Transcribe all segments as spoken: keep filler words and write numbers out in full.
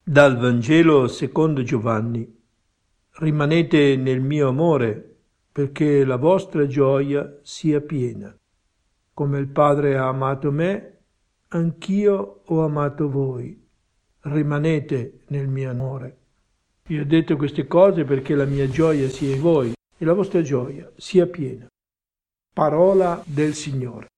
Dal Vangelo secondo Giovanni. Rimanete nel mio amore, perché la vostra gioia sia piena. Come il Padre ha amato me, anch'io ho amato voi. Rimanete nel mio amore. Vi ho detto queste cose perché la mia gioia sia in voi e la vostra gioia sia piena. Parola del Signore.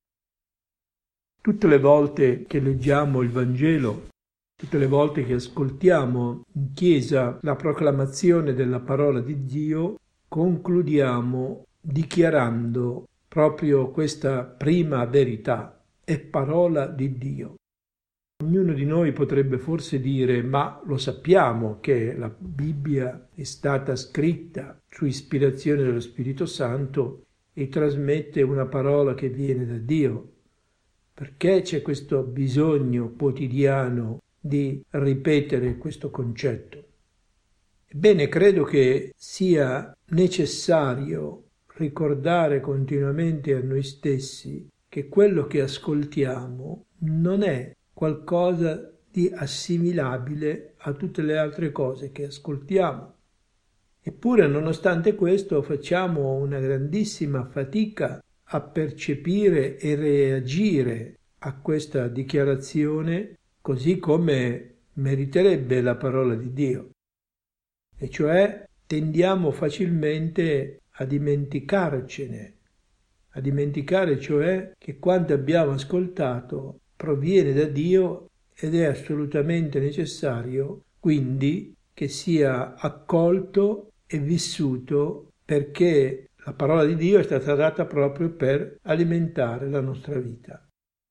Tutte le volte che leggiamo il Vangelo, tutte le volte che ascoltiamo in chiesa la proclamazione della parola di Dio, concludiamo dichiarando proprio questa prima verità: è parola di Dio. Ognuno di noi potrebbe forse dire: ma lo sappiamo che la Bibbia è stata scritta su ispirazione dello Spirito Santo e trasmette una parola che viene da Dio. Perché c'è questo bisogno quotidiano di ripetere questo concetto? Ebbene, credo che sia necessario ricordare continuamente a noi stessi che quello che ascoltiamo non è qualcosa di assimilabile a tutte le altre cose che ascoltiamo. Eppure, nonostante questo, facciamo una grandissima fatica a percepire e reagire a questa dichiarazione così come meriterebbe la parola di Dio. E cioè tendiamo facilmente a dimenticarcene, a dimenticare cioè che quanto abbiamo ascoltato proviene da Dio ed è assolutamente necessario quindi che sia accolto e vissuto, perché la parola di Dio è stata data proprio per alimentare la nostra vita.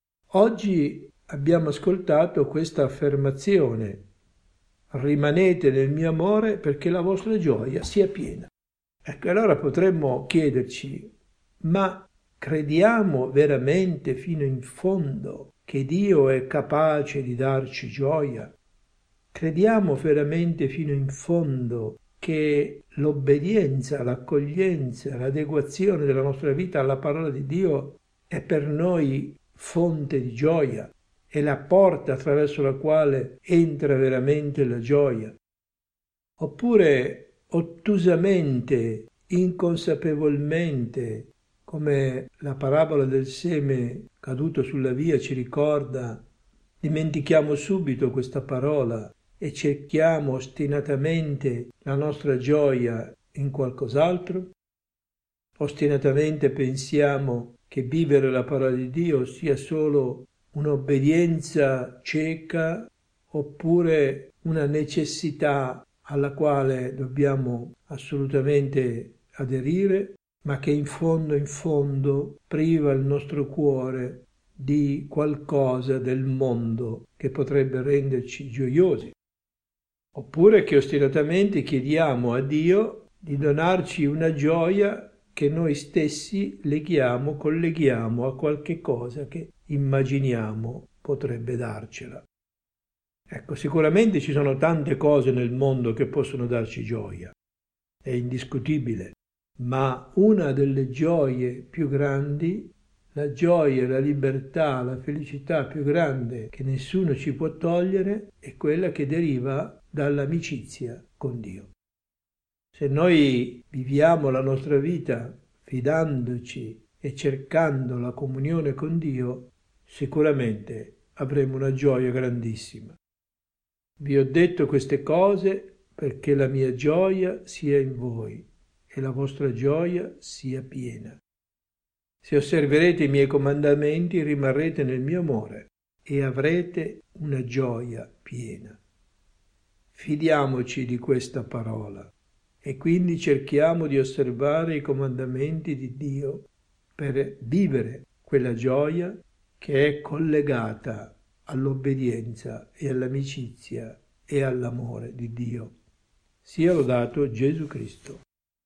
Oggi abbiamo ascoltato questa affermazione: rimanete nel mio amore perché la vostra gioia sia piena. Ecco, allora potremmo chiederci: ma crediamo veramente fino in fondo che Dio è capace di darci gioia? Crediamo veramente fino in fondo che l'obbedienza, l'accoglienza, l'adeguazione della nostra vita alla parola di Dio è per noi fonte di gioia, è la porta attraverso la quale entra veramente la gioia? Oppure ottusamente, inconsapevolmente, come la parabola del seme caduto sulla via ci ricorda, dimentichiamo subito questa parola e cerchiamo ostinatamente la nostra gioia in qualcos'altro? Ostinatamente pensiamo che vivere la parola di Dio sia solo un'obbedienza cieca oppure una necessità alla quale dobbiamo assolutamente aderire, ma che in fondo in fondo priva il nostro cuore di qualcosa del mondo che potrebbe renderci gioiosi. Oppure che ostinatamente chiediamo a Dio di donarci una gioia che noi stessi leghiamo, colleghiamo a qualche cosa che immaginiamo potrebbe darcela. Ecco, sicuramente ci sono tante cose nel mondo che possono darci gioia, è indiscutibile, ma una delle gioie più grandi, la gioia, la libertà, la felicità più grande che nessuno ci può togliere, è quella che deriva dall'amicizia con Dio. Se noi viviamo la nostra vita fidandoci e cercando la comunione con Dio, sicuramente avremo una gioia grandissima. Vi ho detto queste cose perché la mia gioia sia in voi e la vostra gioia sia piena. Se osserverete i miei comandamenti, rimarrete nel mio amore e avrete una gioia piena. Fidiamoci di questa parola e quindi cerchiamo di osservare i comandamenti di Dio per vivere quella gioia che è collegata all'obbedienza e all'amicizia e all'amore di Dio. Sia lodato Gesù Cristo.